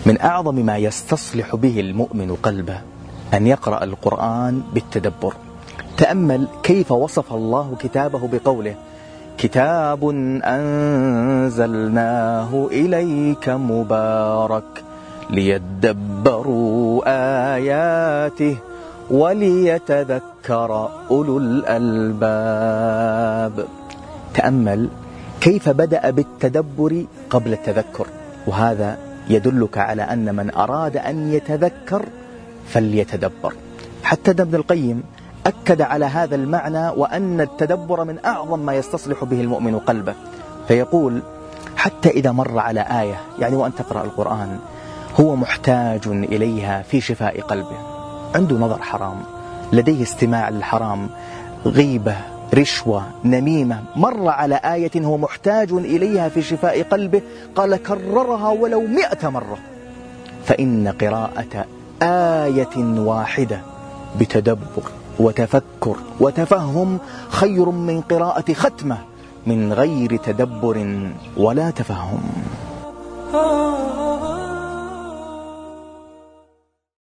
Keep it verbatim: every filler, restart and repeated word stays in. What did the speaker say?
من أعظم ما يستصلح به المؤمن قلبه أن يقرأ القرآن بالتدبر. تأمل كيف وصف الله كتابه بقوله: كتاب أنزلناه إليك مبارك ليدبروا آياته وليتذكر أولو الألباب. تأمل كيف بدأ بالتدبر قبل التذكر، وهذا يدلك على أن من أراد أن يتذكر فليتدبر. حتى ابن القيم أكد على هذا المعنى، وأن التدبر من أعظم ما يستصلح به المؤمن قلبه، فيقول: حتى إذا مر على آية، يعني وأن تقرأ القرآن هو محتاج إليها في شفاء قلبه، عنده نظر حرام، لديه استماع للحرام، غيبة، رشوة، نميمة، مر على آية هو محتاج إليها في شفاء قلبه، قال: كررها ولو مئة مرة، فإن قراءة آية واحدة بتدبر وتفكر وتفهم خير من قراءة ختمة من غير تدبر ولا تفهم.